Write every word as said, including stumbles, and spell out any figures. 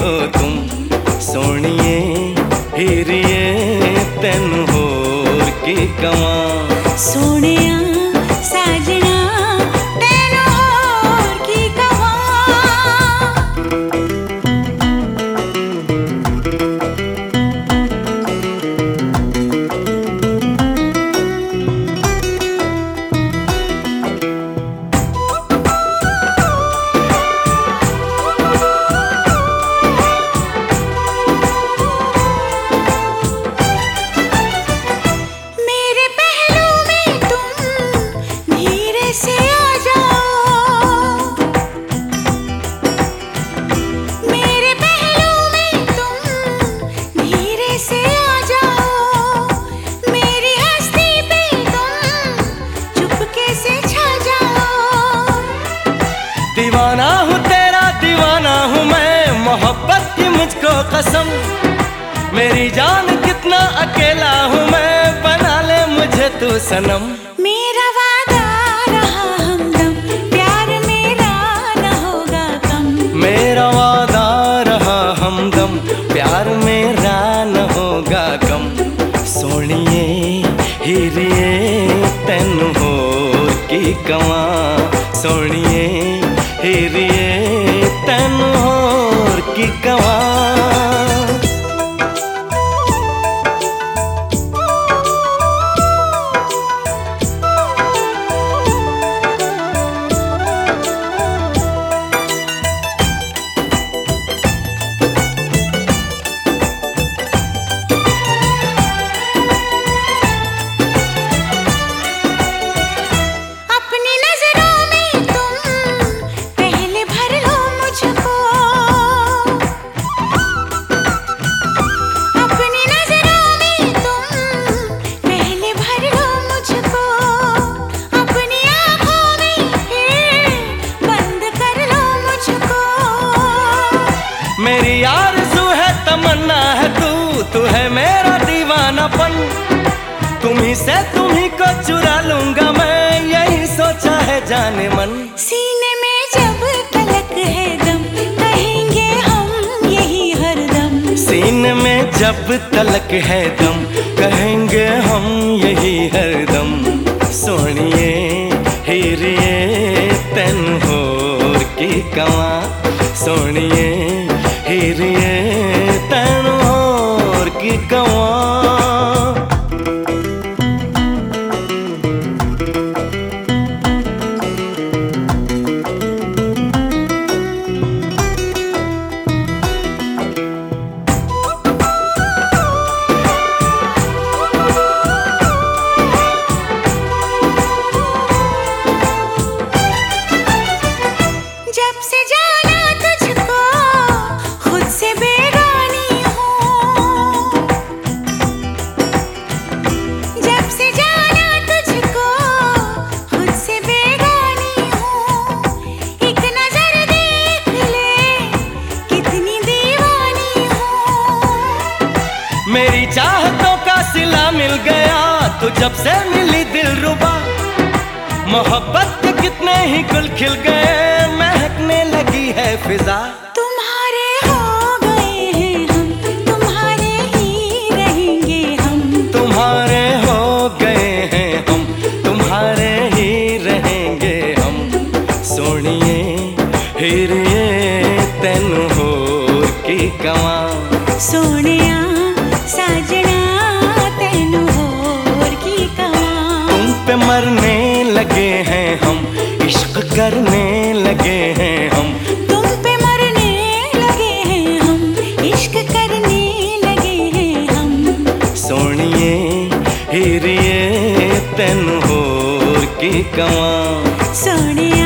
हो तुम सोनिए हीरिए तेनू होर की कवां सोनिया साजना तेनू होर की कवां। दीवाना हूँ तेरा दीवाना हूँ मैं, मोहब्बत की मुझको कसम। मेरी जान कितना अकेला हूँ मैं, बना ले मुझे तू सनम। मेरा वादा रहा हमदम, प्यार मेरा न होगा कम। मेरा वादा रहा हमदम, प्यार मेरा न होगा कम। सोनिए हीरिए तेनू होर की कवां सोनिए हीरिए तेनू होर की कवां। मेरी आरज़ू है तमन्ना है तू, तू है मेरा दीवानापन। तुम्ही से तुम्ही को चुरा लूंगा मैं, यही सोचा है जाने मन। सीने में जब तलक है दम, कहेंगे हम यही हरदम। सीने में जब तलक है दम, कहेंगे हम यही हरदम। सोनिए हीरिए तेनू होर की कवां सोनिए हीरिए तेनू होर की कवां। जब से जाना तुझको खुद से बेगानी हूँ, जब से जाना तुझको खुद से बेगानी हूँ। एक नजर देख ले कितनी दीवानी हूँ। मेरी चाहतों का सिला मिल गया तू जब से मिली दिलरुबा। मोहब्बत के कितने ही गुल खिल गए, महकने लगी है फिजा। तुम्हारे हो गए हैं हम, तुम्हारे ही रहेंगे हम। तुम्हारे हो गए हैं हम, तुम्हारे ही रहेंगे हम। सोनिए हीरिए तेनू होर की कवां सोनिया साजना तेनू होर की कवां। तुम पे मरने लगे हैं हम, इश्क करने लगे हैं हम। तुम पे मरने लगे हैं हम, इश्क करने लगे हैं हम। सोनिए हीरिए तेनू होर की कवां सोनिया